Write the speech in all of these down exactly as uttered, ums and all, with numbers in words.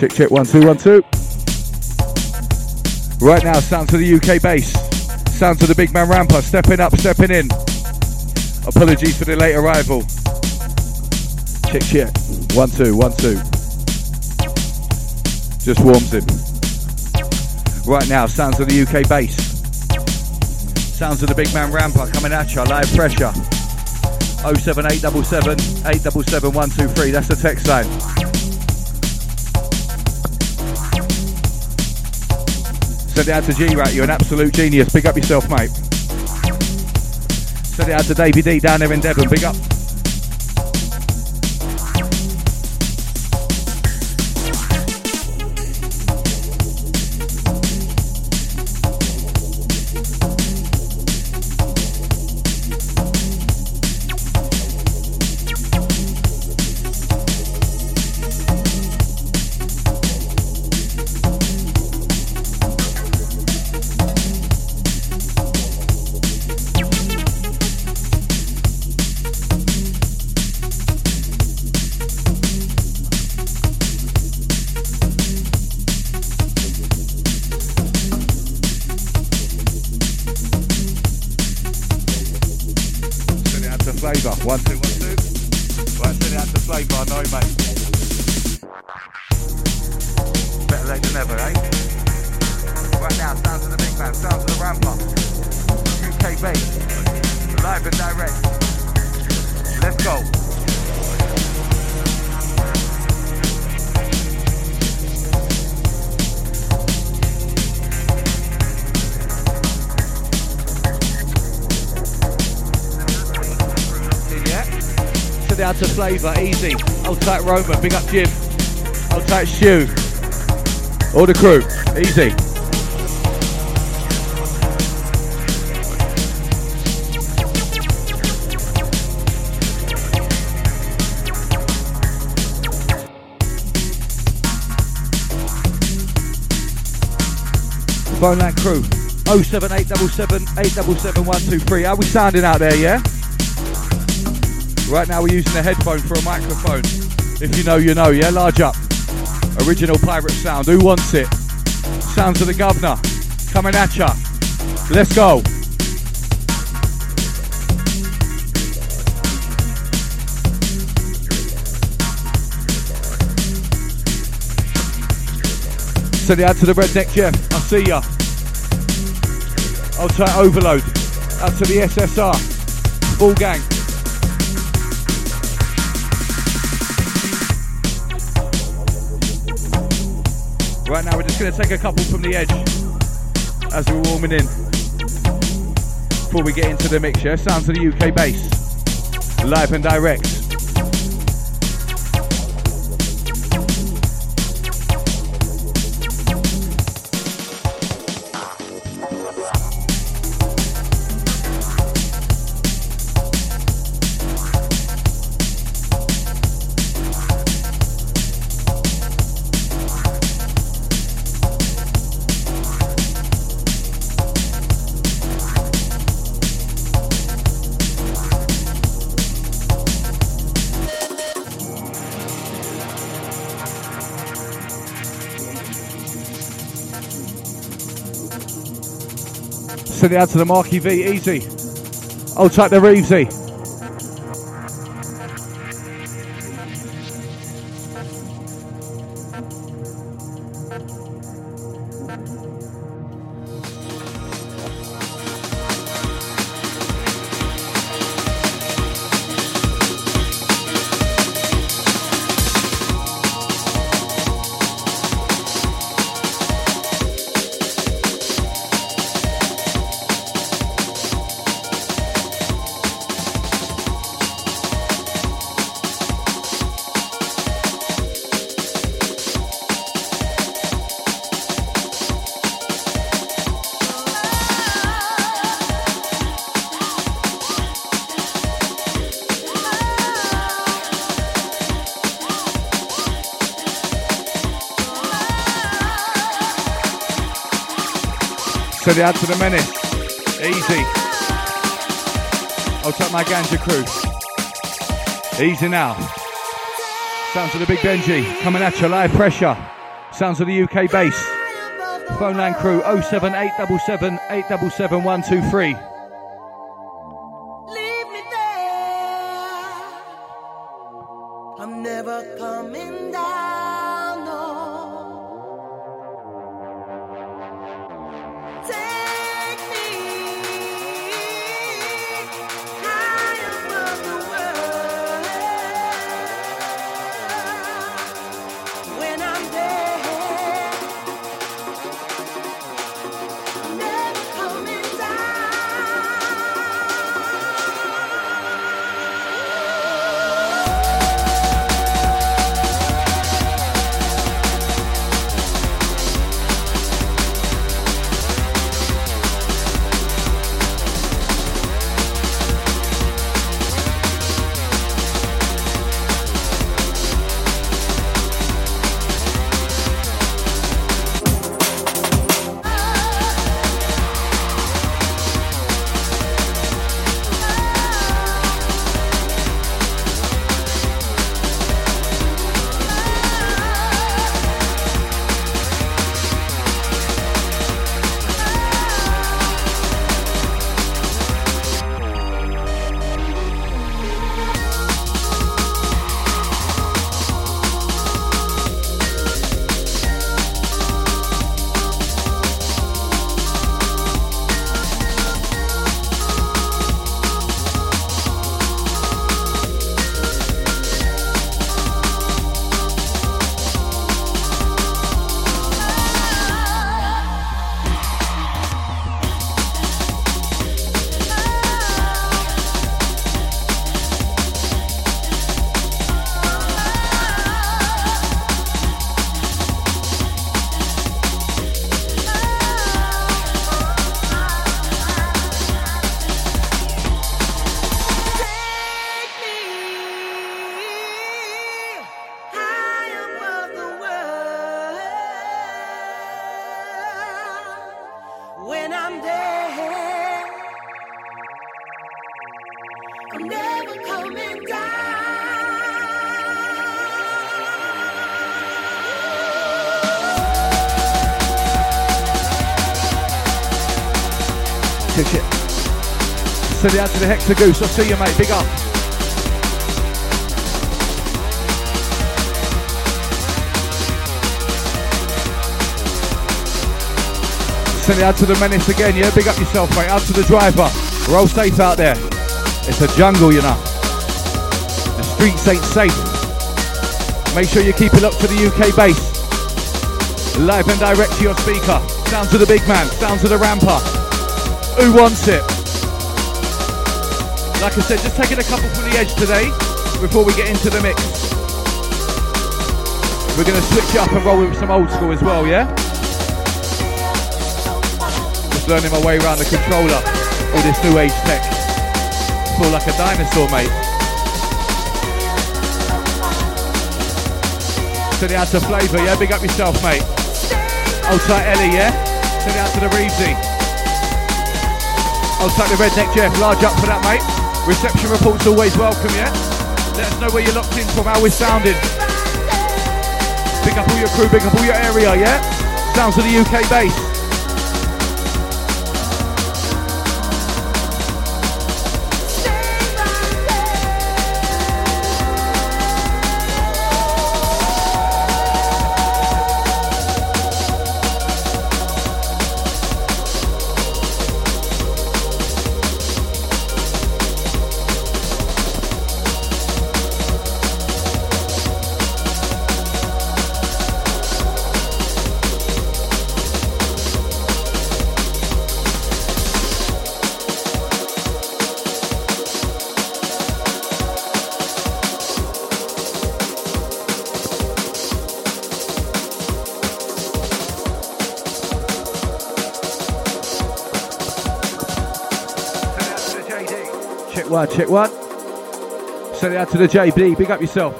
Check, check, one, two, one, two. Right now, sounds of the U K bass. Sounds of the big man Ramper, stepping up, stepping in. Apologies for the late arrival. Check, check. One, two, one, two. Just warms him. Right now, sounds of the U K bass. Sounds of the big man Ramper coming at you, live pressure. oh seven eight seven seven, eight seven seven, one two three, that's the text line. Send it out to G-Rat, you're an absolute genius. Big up yourself, mate. Send it out to Davey D down there in Devon. Big up. One, two, one, two. Right, send it out to Flavour, I know, mate. Better late than ever, eh? Right now, sounds of the big man, sounds of the Ramper. U K bass, live and direct. Let's go. Out to Flavour, easy. Old tight Roma, big up Jim. Old tight Stu. All the crew, easy. Phone line crew, oh seven eight seven seven, eight seven seven, one two three. How we sounding out there, yeah? Right now we're using a headphone for a microphone. If you know, you know, yeah? Large up. Original pirate sound. Who wants it? Sounds of the governor. Coming at ya. Let's go. Send it out to the Redneck Jeff. I see ya. I'll try Overload. Out to the S S R. Full gang. Right now we're just going to take a couple from the edge as we're warming in before we get into the mix, yeah? Sounds of the U K bass, live and direct. Send it out to the Marky V, easy. I'll type the Reevesy. Send it out to the Menace. Easy. I'll take my ganja crew. Easy now. Sounds of the big Benji. Coming at you, live pressure. Sounds of the U K bass. Phone line crew oh seven eight seven seven, eight seven seven, one two three. I'm never coming down, no. Take me high above the world. When I'm dead, I'm never coming when I'm dead, I'm never coming down. Kick it. Send it out to the Hexagoose. I'll see you, mate. Big up. Send it out to the Menace again, yeah? Big up yourself, mate. Out to the driver. Roll safe out there. It's a jungle, you know. The streets ain't safe. Make sure you keep it up to the U K bass. Live and direct to your speaker. Sounds of the big man. Sounds of the ramper. Who wants it? Like I said, just taking a couple from the edge today before we get into the mix. We're going to switch it up and roll with some old school as well, yeah? Learning my way around the controller, all this new age tech. I feel like a dinosaur, mate. Send it out to Flavour, yeah? Big up yourself, mate. Old tight Ellie, yeah? Send it out to the Reevesy. Old tight the Redneck Jeff, large up for that, mate. Reception reports always welcome, yeah? Let us know where you're locked in from, how we're sounding. Pick up all your crew, pick up all your area, yeah? Sounds of the U K bass. One, check one. Send it out to the J B. Big up yourself.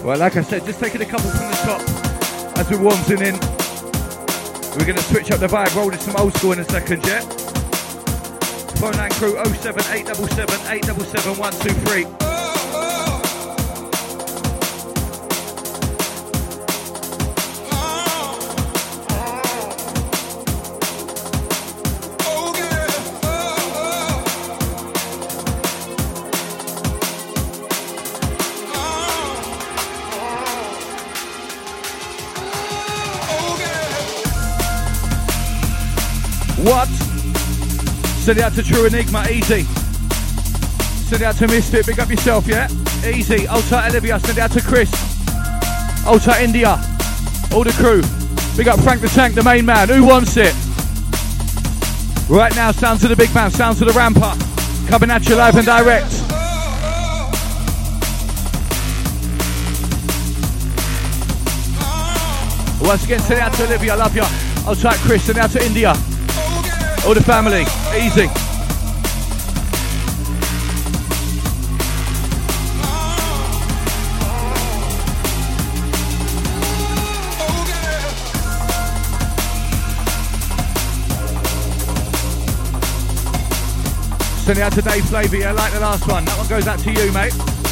Well, like I said, just taking a couple from the top as we're wanting in. We're going to switch up the vibe, roll in some old school in a second, yeah? Phone line crew oh seven eight seven seven eight seven seven one two three. What? Send it out to True Enigma, easy. Send it out to Misfit, big up yourself, yeah? Easy. Old tight Olivia, send it out to Chris. Old tight India. All the crew. Big up Frank the Tank, the main man. Who wants it? Right now, sounds of the big man, sounds of the ramper. Coming at you live and direct. Once again, send it out to Olivia, love ya. Old tight Chris, send it out to India. All the family, easy. Send it out to Dave Flavor, yeah, like the last one. That one goes out to you, mate.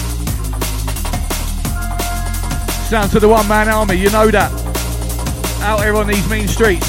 Sounds to the one-man army, you know that. Out here on these mean streets.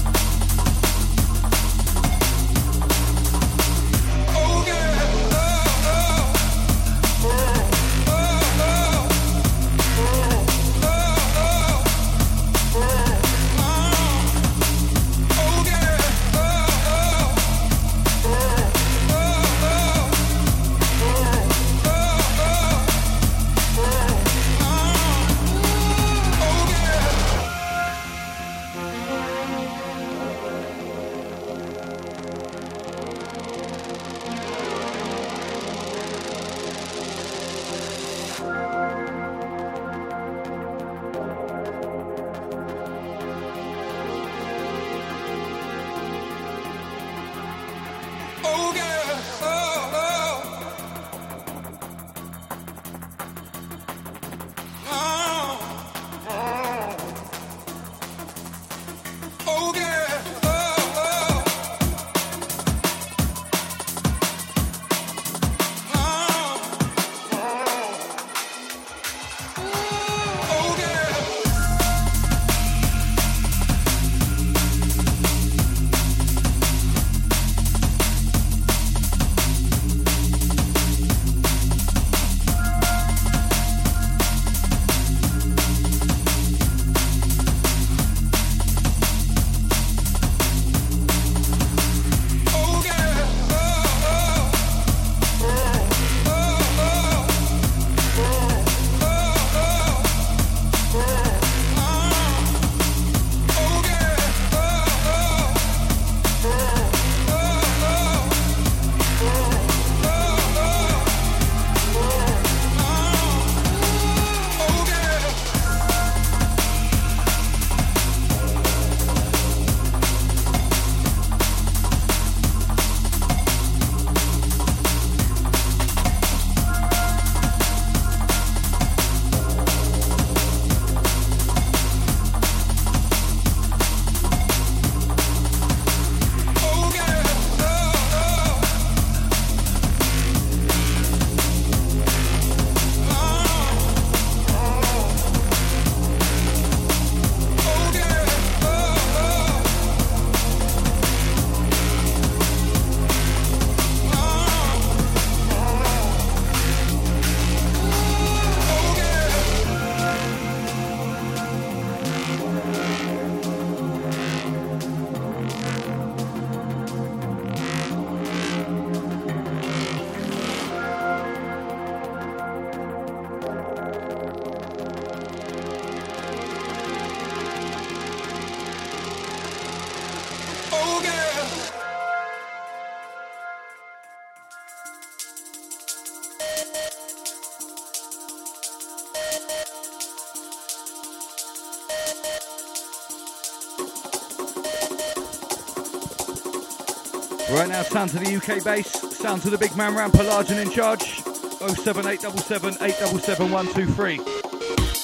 Right now, sound to the U K bass, sound to the big man Ramper, large and in charge. oh seven eight seven seven eight seven seven one two three.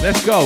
Let's go.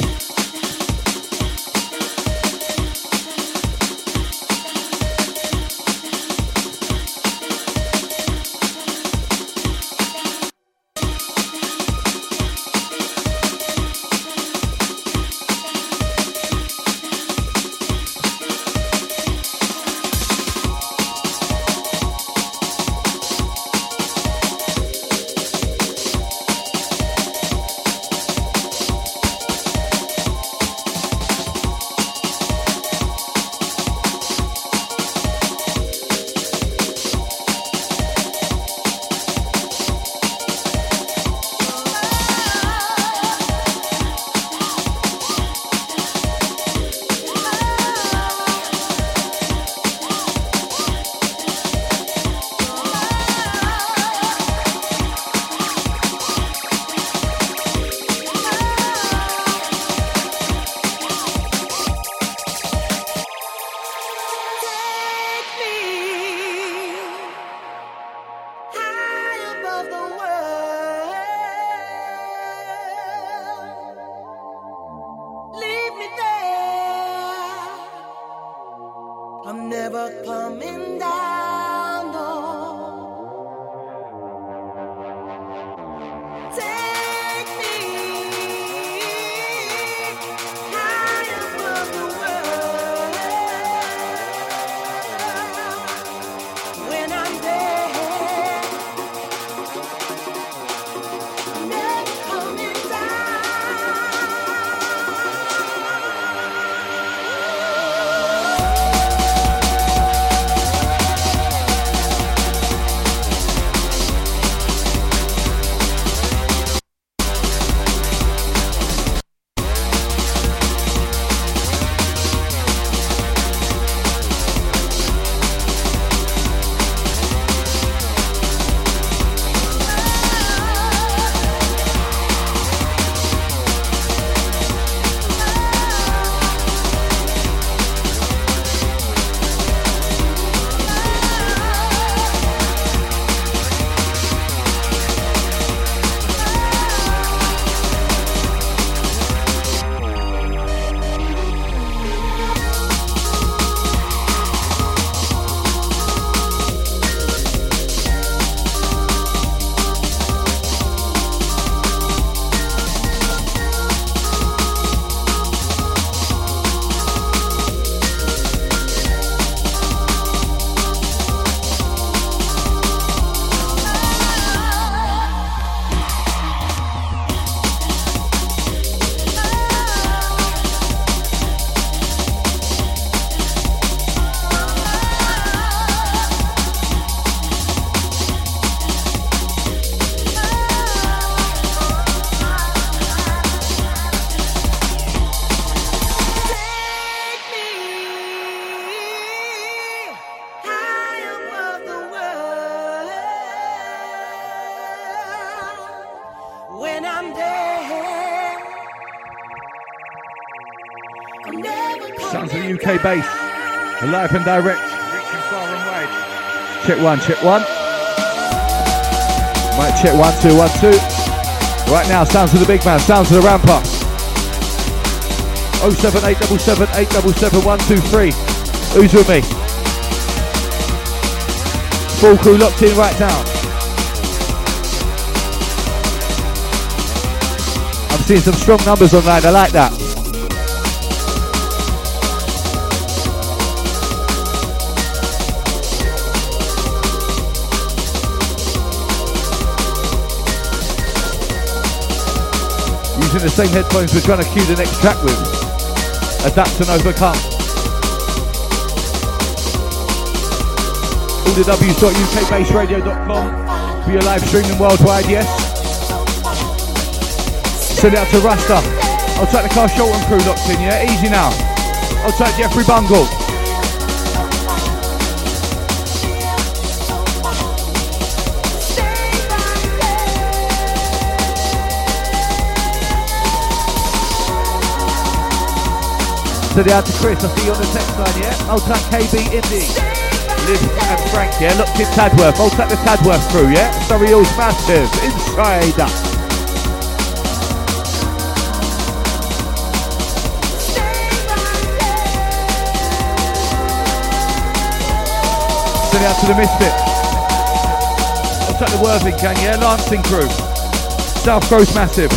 I'm never coming down, no. Take me high above the world. When I'm there, I'm never coming down. When I'm there, I'm never Sounds of the U K bass, live and direct, reaching far and wide. Check one, check one. Might check one, two, one, two. Right now, sounds of the big man, sounds of the ramper. oh seven eight seven seven eight seven seven one two three. Who's with me? Full crew locked in right now. I'm seeing some strong numbers online, I like that. Using the same headphones we're trying to cue the next track with. Adapt and overcome. all the w dot u k bass radio dot com for your live streaming worldwide, yes. Send it out to Rasta. I'll take the Carl Shelton crew locked in, yeah? Easy now. I'll take Jeffrey Bungle. Send it out to Chris, I see you on the text line, yeah? I'll take K B Indy. Liv and Frank, yeah? Locked in Tadworth. I'll take the Tadworth crew, yeah? Surrey Hills Massive. Inside. out to the Misfits. I'll take the Worthing gang, yeah? Lancing crew. South Coast Massive.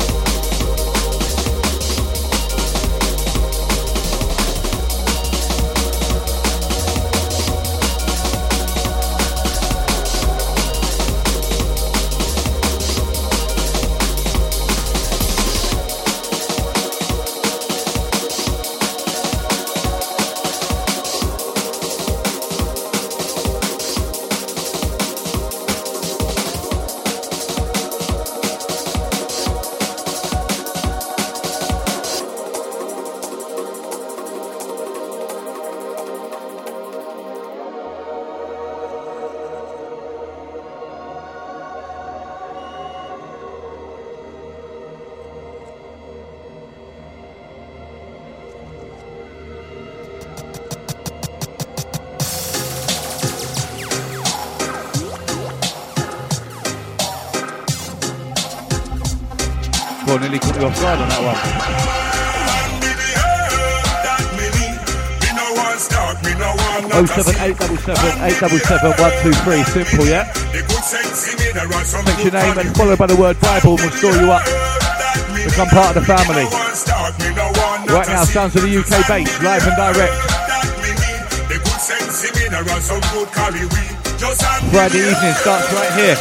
Well, nearly caught me off guard on that one. oh seven eight seven seven eight seven seven one two three, simple, yeah? Take your name and followed by the word Bible and we'll store you up. Become part of the family. Right now, sounds of the U K bass, live and direct. Friday evening starts right here.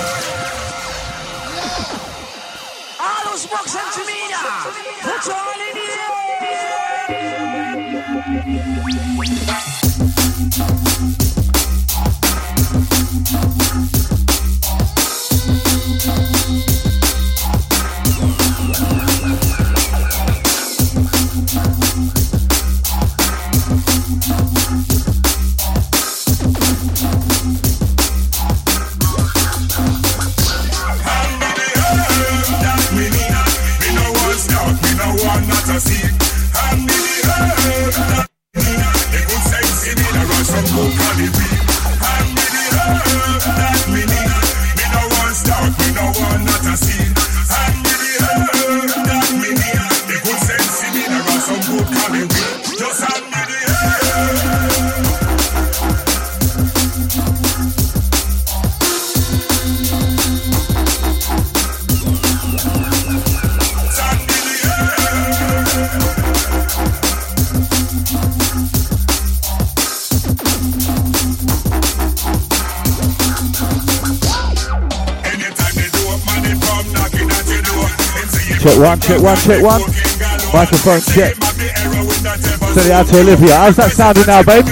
Check one, check one, check one. Microphone check. Send it out to Olivia. How's that sounding now, babe?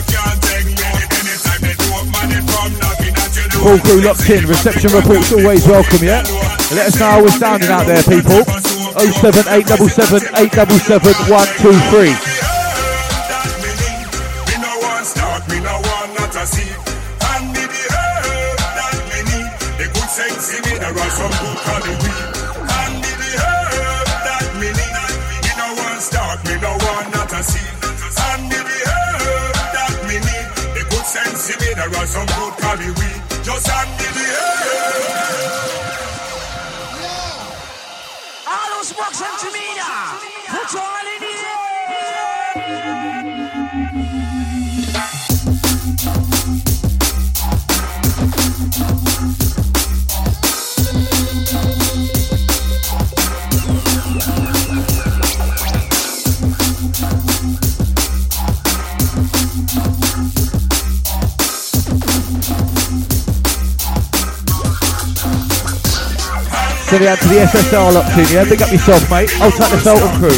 Full crew locked in. Reception reports always welcome, yeah? Let us know how we're sounding out there, people. oh seven eight seven seven eight seven seven one two three. Some good cali weed, just hand me the air. All those bucks and to me now. Put all in the Send it out to the S S R locked in, yeah? Big up yourself, mate. I'll take the Felton crew.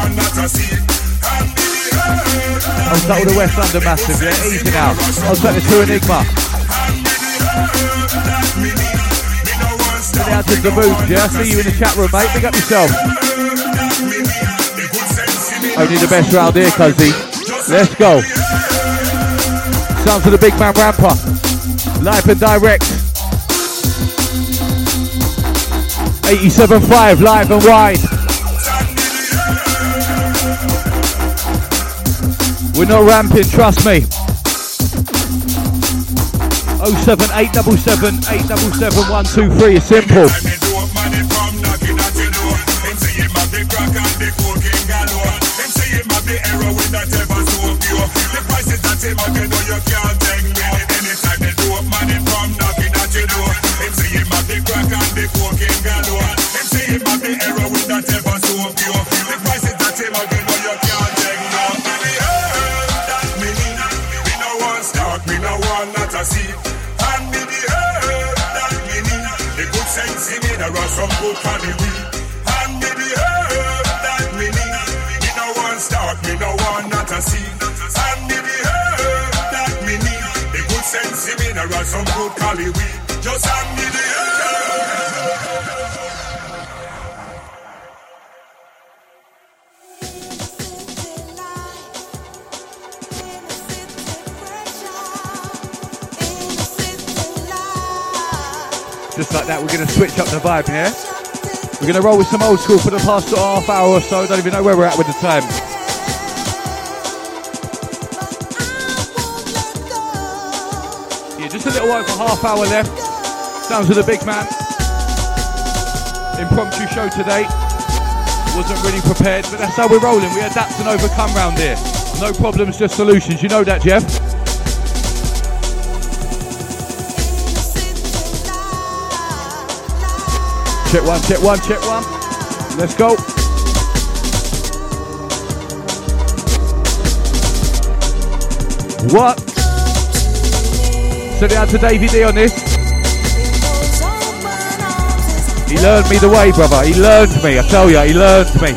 I'll take all the West London Massive, yeah? Easy now. I'll take the True Enigma. Send it out to the Moons, yeah? See you in the chat room, mate. Big up yourself. Only the best round here, cuzzy. Let's go. Sounds of the big man Ramper. Live and direct. eighty-seven point five live and wide. We're not ramping, trust me. oh seven eight seven seven eight seven seven one two three is simple. Anytime some good quality weed. And me the herb that me need. Me no one start, me no one not a see. And me the herb that me need. The good sense mineral, some good quality weed. Just hand me the herb. Just like that, we're going to switch up the vibe, yeah? We're going to roll with some old school for the past sort of half hour or so. Don't even know where we're at with the time. Yeah, just a little over half hour left. Sounds of the big man. Impromptu show today. Wasn't really prepared, but that's how we're rolling. We adapt and overcome round here. No problems, just solutions. You know that, Jeff? Check one, check one, check one. Let's go. What? Send it out to Davey D on this. He learned me the way, brother. He learned me. I tell you, he learned me.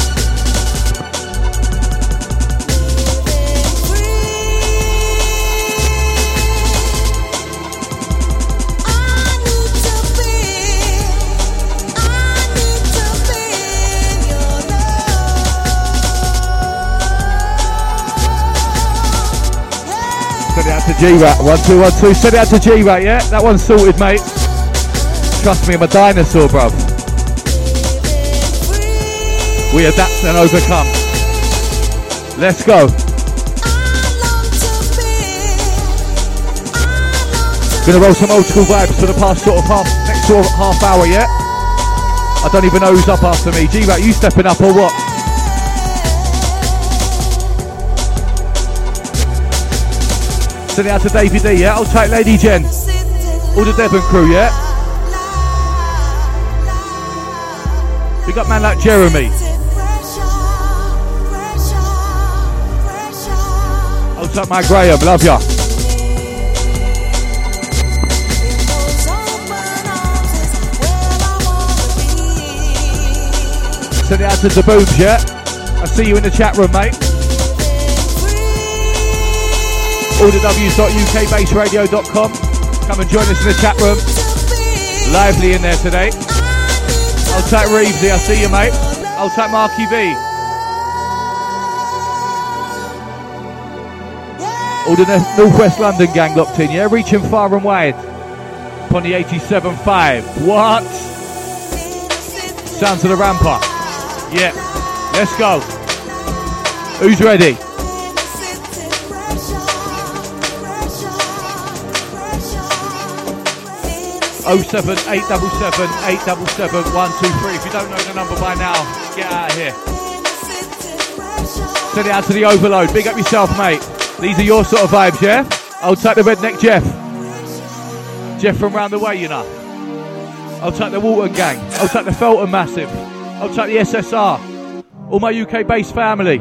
Send it out to G-Rat. One, two, one, two. Send it out to G-Rat, yeah? That one's sorted, mate. Trust me, I'm a dinosaur, bruv. We adapt and overcome. Let's go. Gonna roll some old school vibes for the past sort of half, next sort of half hour, yeah? I don't even know who's up after me. G-Rat, you stepping up or what? Send it out to Davey D, yeah? I'll take Lady Jen. All the Devon crew, yeah? We got man like Jeremy. I'll take my Graham, love ya. Send it out to the Boobs, yeah? I see you in the chat room, mate. all the w dot u k base radio dot com. Come and join us in the chat room. Lively in there today. I'll take Reevesy, I see you, mate. I'll take Marky V. All the Northwest London gang locked in, yeah? Reaching far and wide. Upon the eighty-seven point five. What? Sounds of the Ramper. Yeah. Let's go. Who's ready? oh seven eight seven seven eight seven seven one two three. If you don't know the number by now, get out of here. Send it out to the Overload. Big up yourself, mate. These are your sort of vibes, yeah? I'll take the Redneck Jeff. Jeff from round the way, you know. I'll take the Walton Gang. I'll take the Felton Massive. I'll take the S S R. All my U K-based family.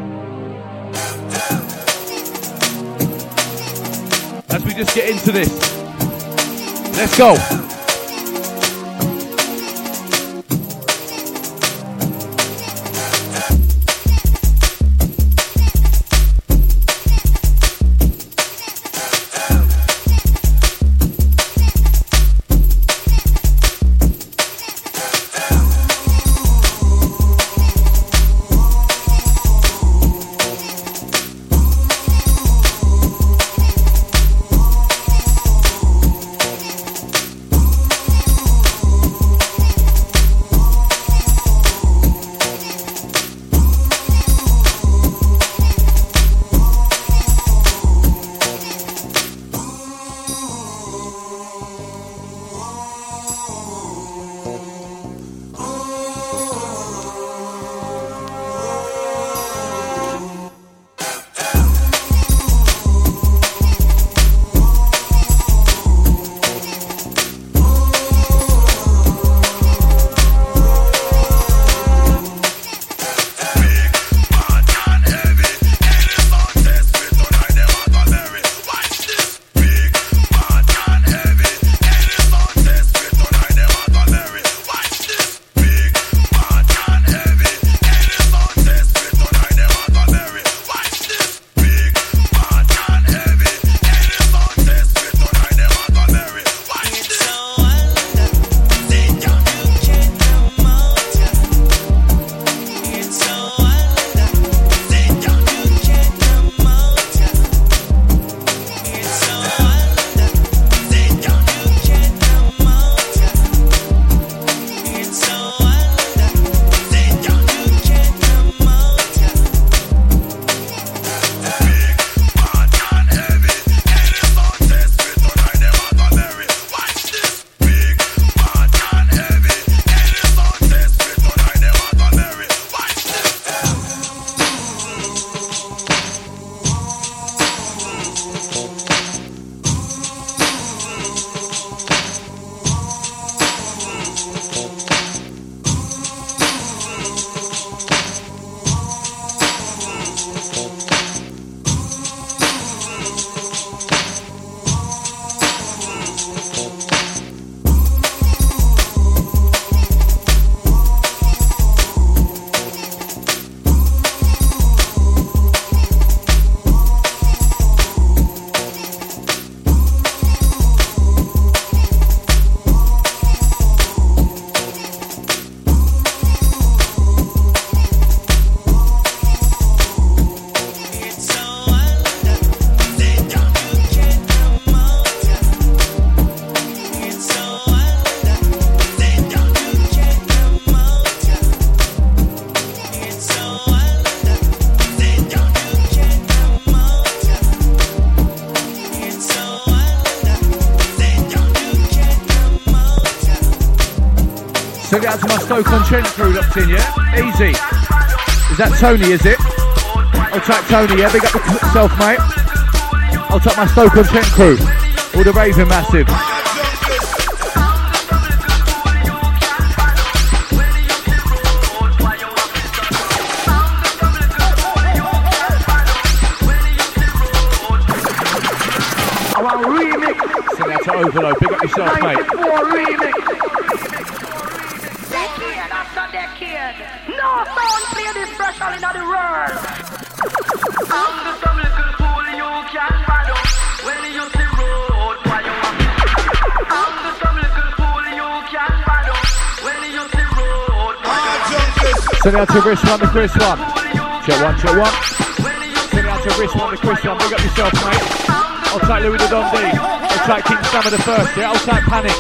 As we just get into this. Let's go. to my Stoke-on-Trent crew locked in, yeah? Easy. Is that Tony, is it? I'll tap Tony, yeah? Big up yourself, mate. I'll tap my Stoke-on-Trent crew. All the raving massive. Send that to Overload. Big up yourself, mate. Decade after decade, no sound play this special in the world. I'm the some little fool you can't follow. When you see road, why you want me? I'm the some little fool you can't follow. When you see road, why you want me? Send out to Chris one, the Chris one. Check one, check one. Send out to Chris one, the Chris one. Big up yourself, mate. I'll take Louis the Don D. I'll take King Stammer the first, yeah? I'll take Panic.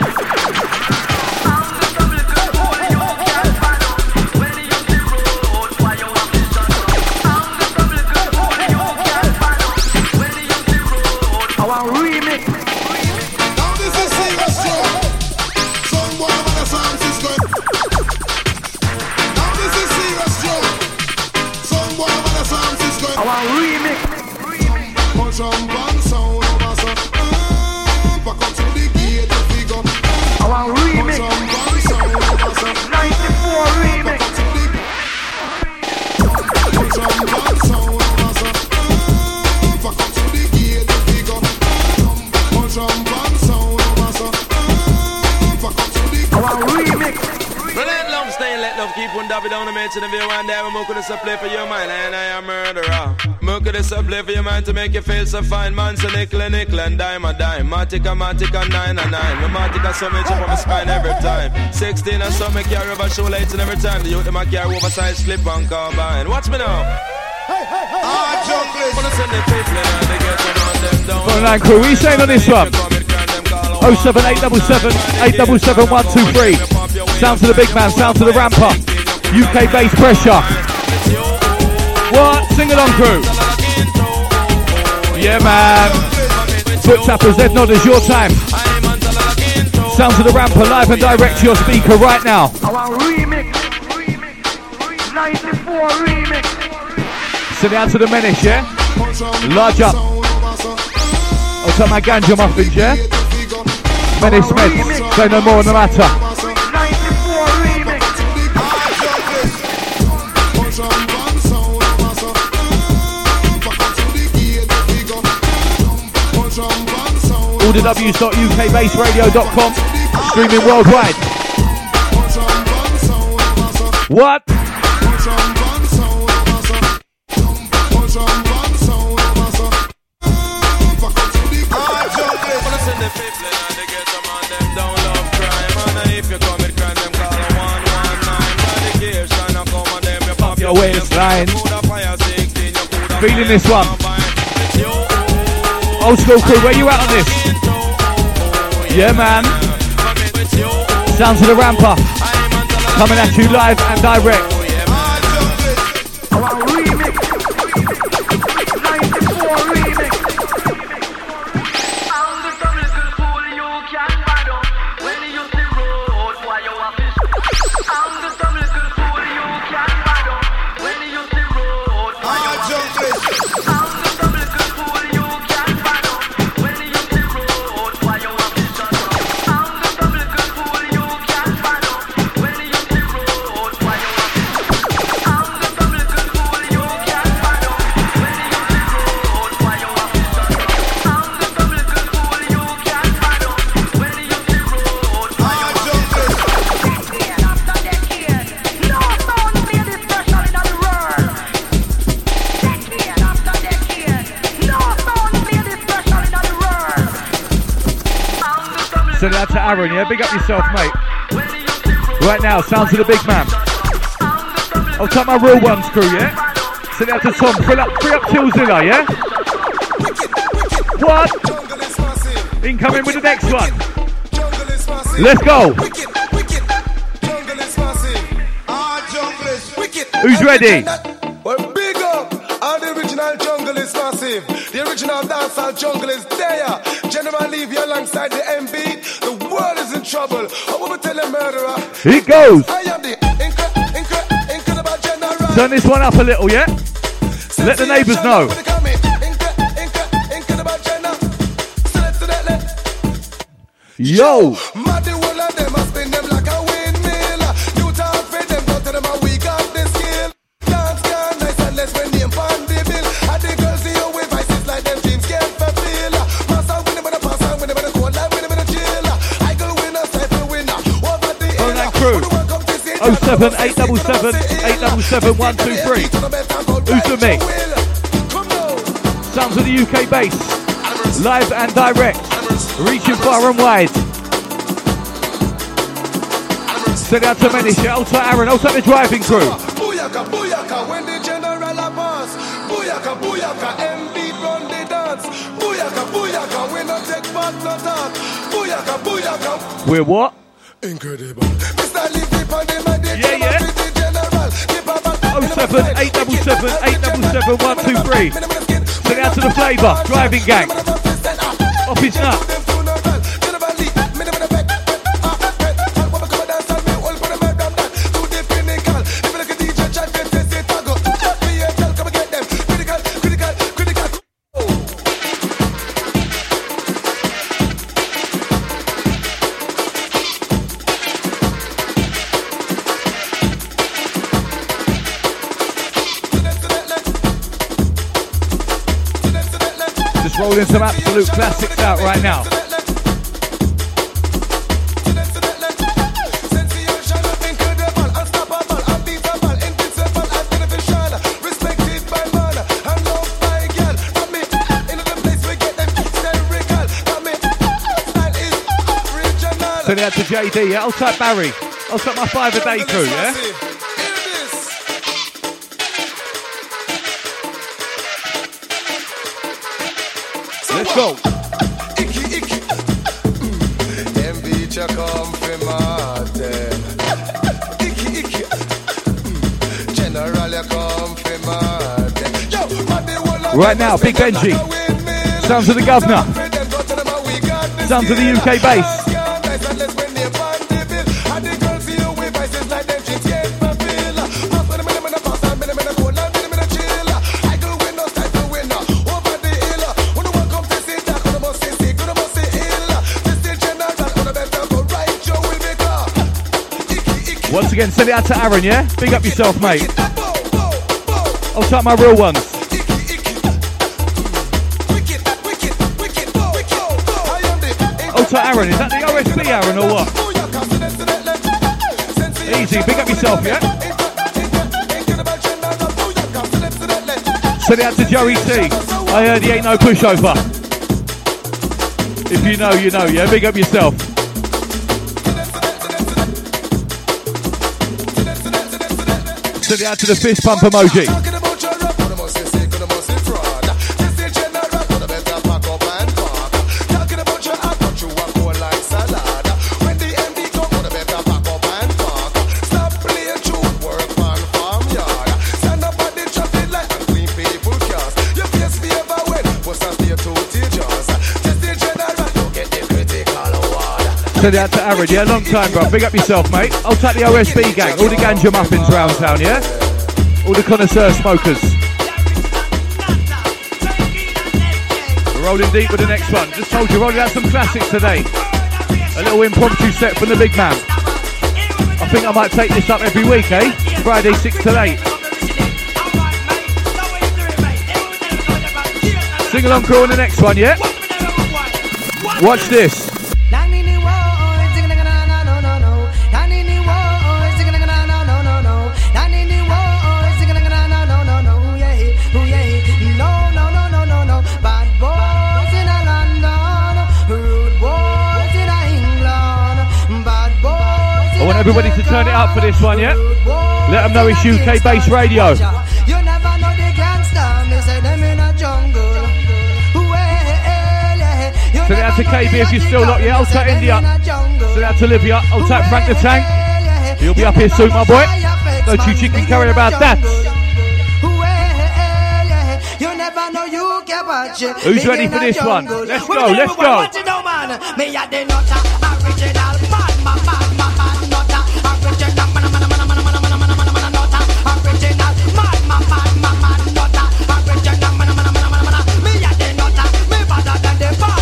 To the view one day we're more gonna play for your mind and I am murderer. More gonna play for your mind to make you feel so fine, man. So nickel and nickel and dime a dime. Matica, Matica, nine and nine. My Matica so much up on my spine every time. Sixteen and some make carry over shoelaces and every time the youth them a carry oversized slip on combine. Watch me now. Hey, hey, hey, ah, Junglist. Wanna send the people in and they get to run them down. Frontline crew, what are you saying on this one? oh seven eight seven seven, eight seven seven, one two three. Sound to the big man, sound to the ramper. U K bass pressure. What? Sing along crew. Yeah man. Foot tappers, head nodders, your time. Sounds of the ramper live and direct to your speaker right now. Our remix. ninety-four remix. Sit down to the menace, yeah? Large up. I'll take my ganja muffins, yeah? Menace meds. Say no more on the matter. all the w's dot u k bass radio dot com, streaming worldwide. What? Your waistline. Feeling this one. Old school crew, where you at on this? Yeah, man. Sounds of the ramper. Coming at you live and direct. Send it out to Aaron, yeah? Big up yourself, mate. Right now, sounds of the big man. I'll take my real ones crew, yeah? Send it out to Tom. Free up, free up Tillzilla, yeah? What? Incoming with the next one. Let's go. Who's ready? Well, big up. All the original jungle is massive. The original dancehall jungle is there. General leave you alongside the M B. The world is in trouble. I will tell a murderer. It goes. I am the incre- incre- incredible general. Turn this one up a little, yeah? Let the neighbours know. Yo! Mad the whole of them, I spin them like a windmill. You talk for them, go to them, and we got the skill. Dance can nice and less when name pan the bill. And the girls see you with vices like them dreams can't fulfill. Pass out with them in a pass out with them in a cold life with them in a chill. I go winner, cycle winner, over the hill. Phone line crew. oh seven eight seven seven eight seven seven one two three. Who's with me? Sounds of the U K bass. Live and direct. Reaching far and wide. Send out to Manish, out to Aaron, out to the driving crew. Booyaka, booyaka, when the general a pass. Booyaka, booyaka, M B run the dance. Booyaka, booyaka, we no take part, no talk. Booyaka, booyaka. We're what? Incredible. Mister Lee, deep on the man, they Yeah, came yeah. up with the general. oh seven eight seven seven eight seven seven one two three. Send out to the Flavour, driving gang. Off his nut. Just rolling some absolute classics out right now. Send it out to J D, yeah? I'll type Barry. I'll type my five a day crew, yeah? Let's go. Icky, icky. Them beach a come from Martin. Icky, icky. General a come from Martin. Right now, Big Benji. Sounds of the Governor. Sounds of the U K bass. Once again, send it out to Aaron, yeah? Big up yourself, mate. I'll type my real ones. Oh, to Aaron, is that the O S B Aaron or what? Easy, big up yourself, yeah? Send it out to Joey T. I heard he ain't no pushover. If you know, you know, yeah? Big up yourself. Send it out to the fist pump emoji. Send it out to Aaron, yeah? Long time, bro. Big up yourself, mate. I'll take the O S B gang. All the ganja muffins round town, yeah? All the connoisseur smokers. We're rolling deep with the next one. Just told you, rolling out some classics today. A little impromptu set from the big man. I think I might take this up every week, eh? Friday, six to eight. Sing along crew on the next one, yeah? Watch this. I want everybody to turn it up for this one, yeah? Let them know it's U K based radio. You never know the gangster, me say them in a jungle. Send it out to K B if you're still locked, yeah? I'll take India. Send it out to Libya. I'll take Frank the Tank. He'll be up here soon, my boy. Don't you chicken carry about that. Who's ready for this one? Let's go, let's go.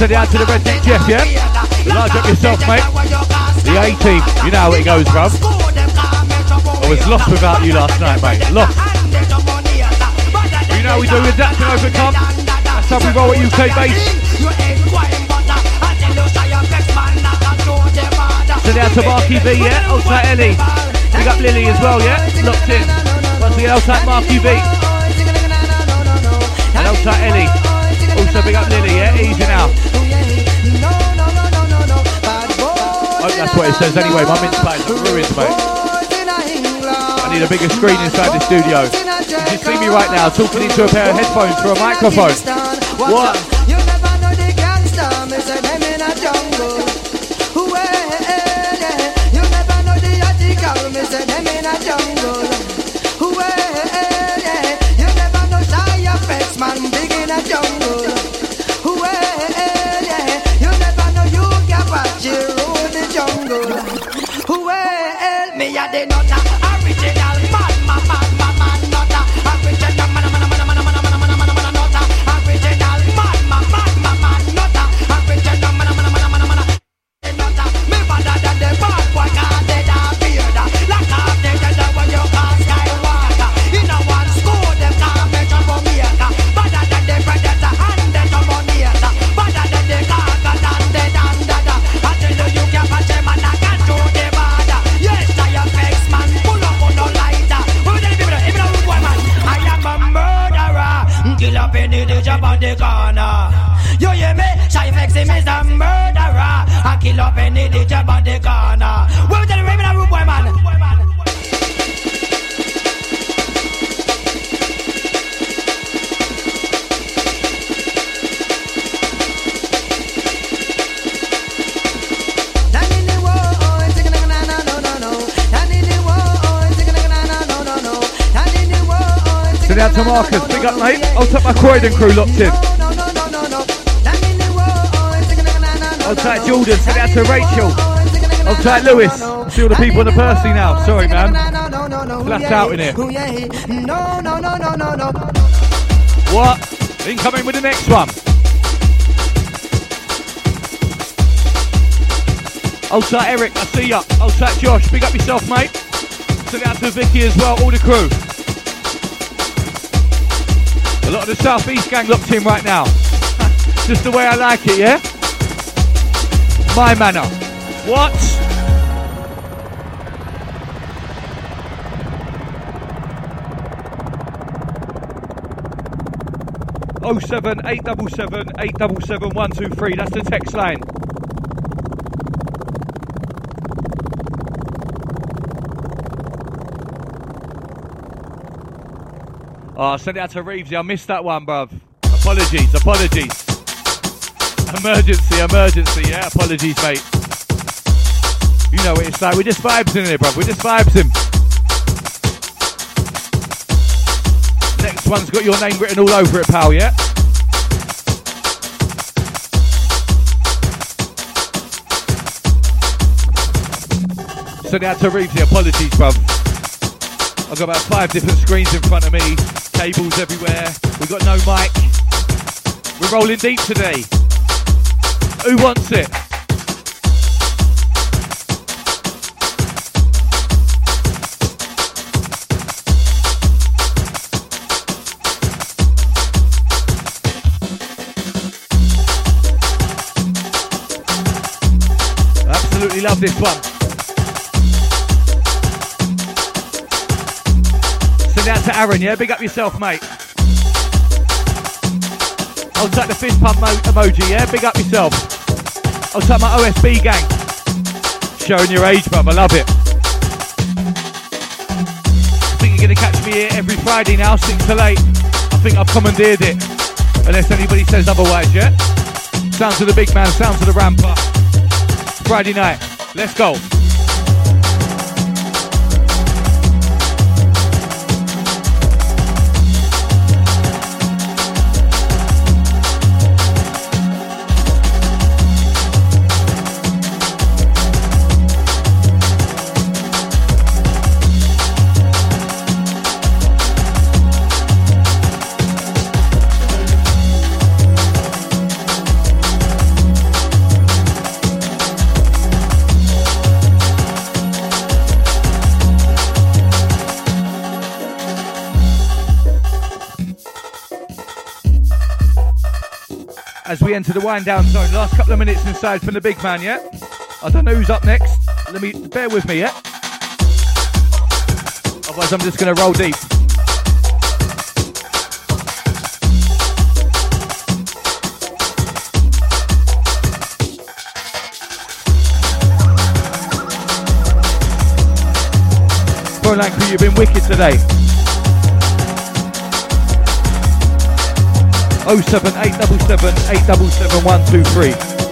Send it out to the Red Dick Jeff, yeah? Large up yourself, mate. The A-team, you know how it goes, bruv. I was lost without you last night, mate. Lost. You know how we do, adapt and overcome. That's how we roll at U K base. Send it out to Marky B, yeah? Outside Ellie. Big up Lily as well, yeah? Locked in. Once again, outside Marky B. And outside Ellie. Also big up Lily, yeah? Easy now. Oh, that's what it says anyway. My mince pies are ruined, mate. I need a bigger screen inside the studio. You can see me right now talking into a pair of headphones for a microphone. What? You never know the gangster, me say them in a jungle. You never know the article, me say them in a jungle. You never know shy effects, man, big in a jungle. You never know you can watch you rule the jungle. Well, me a the not a original man, man, man, man, man, not a original man, man, man, man, man, man, man, man, man, man, not a original man, man, man, man, man, not a original man, man, man, man, man, man, not a me better than the bad boy, 'cause they da beard, like half the dead when you call Skywalker. In a one school, them can't mention for me, better than the predator and the dominator, better than the gaga and the dandada. I tell you, you can't patch him and I can't do the bada. Yes, I am X man, pull up on no lighter. Who tell people, even a rude boy man, I am a murderer. Kill up in the job on the corner. You hear me? Shy F X him is a murderer. I kill up in the job on the corner. Who tell you, even a rude boy man? Send it out to Marcus, big up mate. I'll take my Croydon crew locked in. I'll take Jordan, send it out to Rachel. I'll take Lewis. See all the people in the Percy now. Sorry man. Flat out in here. What? Incoming with the next one. I'll take Eric, I see ya. I'll take Josh, big up yourself mate. Send it out to Vicky as well, all the crew. A lot of the South East gang locked in right now. Just the way I like it, yeah? My manner. What? oh seven eight seven seven eight seven seven one two three, that's the text line. Oh, send it out to Reevesy. I missed that one, bruv. Apologies, apologies. Emergency, emergency, yeah, apologies, mate. You know what it's like. We just vibes in here, bruv. We just vibes him. Next one's got your name written all over it, pal, yeah? Send it out to Reevesy. Apologies, bruv. I've got about five different screens in front of me, cables everywhere, we've got no mic. We're rolling deep today. Who wants it? Absolutely love this one. Send out to Aaron, yeah? Big up yourself, mate. I'll take the fist pump mo- emoji, yeah? Big up yourself. I'll take my O S B gang. Showing your age, bruv, I love it. I think you're going to catch me here every Friday now, six till eight. I think I've commandeered it. Unless anybody says otherwise, yeah? Sounds of the big man, sounds of the ramper. Friday night, let's go. as we enter the wind down zone. Last couple of minutes inside from the big man, yeah? I don't know who's up next. Let me, bear with me, yeah? Otherwise I'm just gonna roll deep. Phone line crew, you've been wicked today. oh seven eight seven seven, eight seven seven, one two three.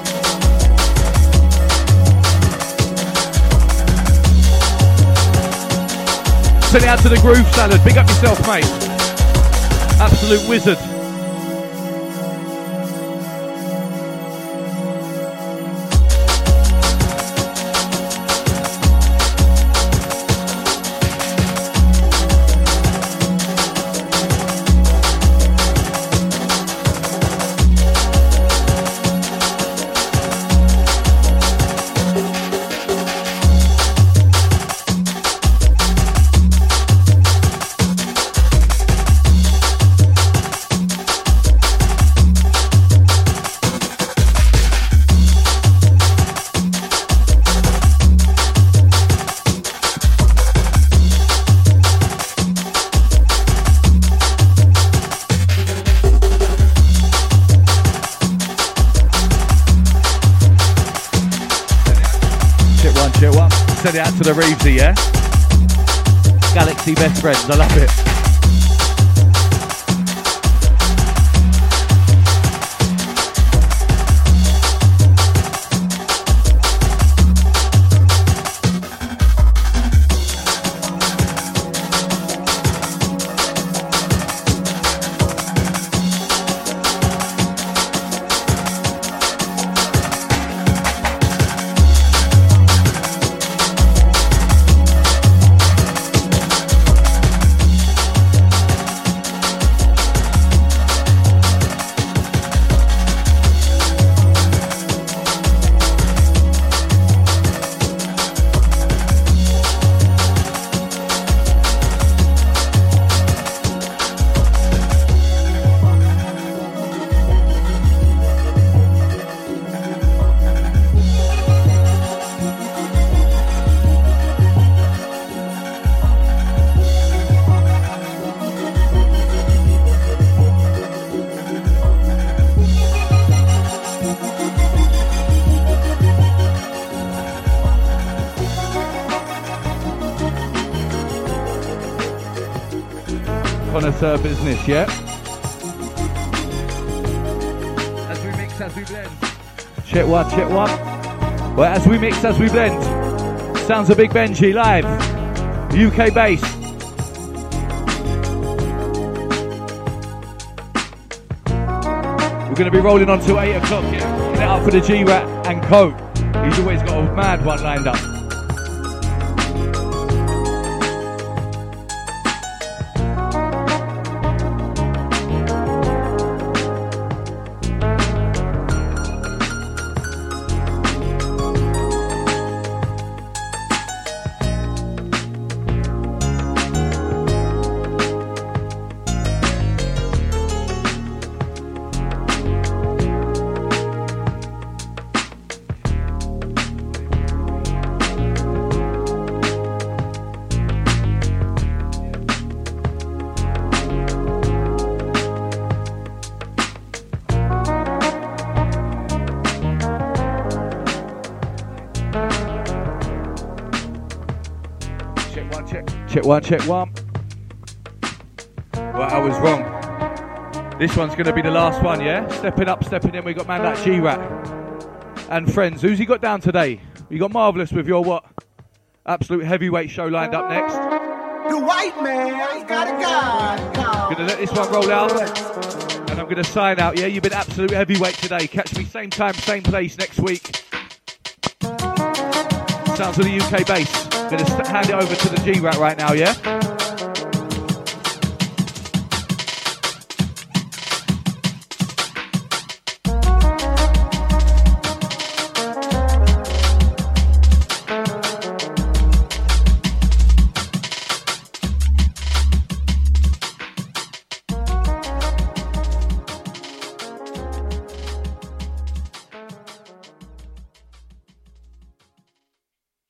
Send it out to the Groove Salad. Big up yourself, mate. Absolute wizard. Send it out to the Reevesy, yeah? Galaxy best friends, I love it. Connoisseur business, yeah? As we mix, as we blend. Check one, check one. Well, as we mix, as we blend. Sounds of Big Benji live. U K bass. We're going to be rolling on till eight o'clock, yeah? Get it up for the G-Rat and Co. He's always got a mad one lined up. Check one, check one. Well, I was wrong. This one's going to be the last one, yeah? Stepping up, stepping in, we got man like G-Rat and friends. Who's he got down today? You got Marvellous with your what? Absolute heavyweight show lined up next. The white man got a gun. Gonna let this one roll out, and I'm gonna sign out. Yeah, you've been absolute heavyweight today. Catch me same time, same place next week. Sounds of the U K bass. Gonna st- hand it over to the G-Rat right now, yeah?